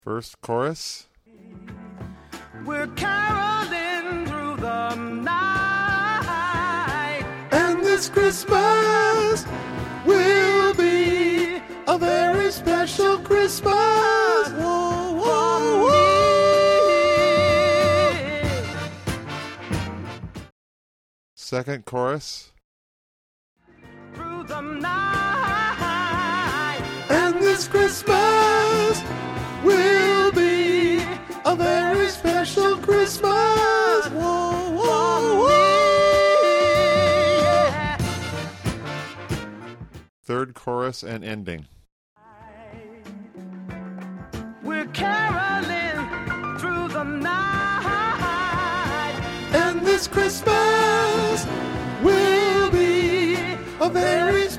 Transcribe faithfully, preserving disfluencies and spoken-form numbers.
First chorus. We're caroling through the night, and this Christmas will be a very special Christmas. Whoa, whoa, whoa. Second chorus. through the night, And this Christmas will be a very special Christmas. Whoa, whoa, whoa. Third chorus and ending. we're caroling through the night, And this Christmas will be a very